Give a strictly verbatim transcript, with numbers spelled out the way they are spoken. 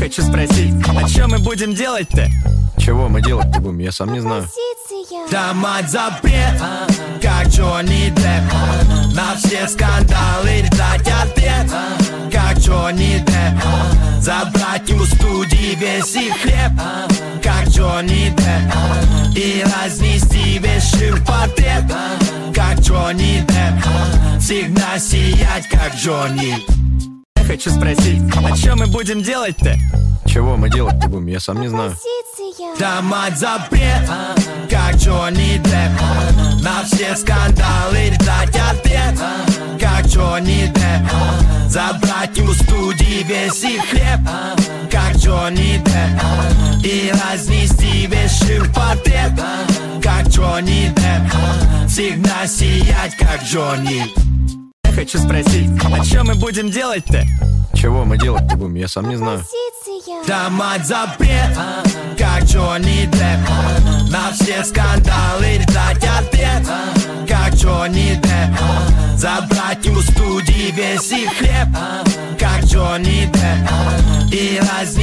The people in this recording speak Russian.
Хочу спросить, а что мы будем делать-то? Чего мы делать-то будем, я сам не знаю. Да мать запрет, как Джонни Депп. На все скандалы дать ответ, как Джонни Депп. Забрать у студии весь их хлеб, как Джонни Депп. И разнести весь ширпотреб, как Джонни Депп. Всегда сиять, как Джонни. Хочу спросить, а что мы будем делать-то? Чего мы делать-то будем, я сам не знаю. Да мать запрет, как Джонни Депп. На все скандалы дать ответ, как Джонни Депп. Забрать у студии весь их хлеб, как Джонни Депп. И разнести весь ширпотреб, как Джонни Депп. Всегда сиять, как Джонни. Хочу спросить, а что мы будем делать-то? Чего мы делать-то будем, я сам не знаю. Да мать запрет, как Джонни Депп. На все скандалы дать ответ, как Джонни Депп. Забрать у студии весь их хлеб, как Джонни Депп. И разнести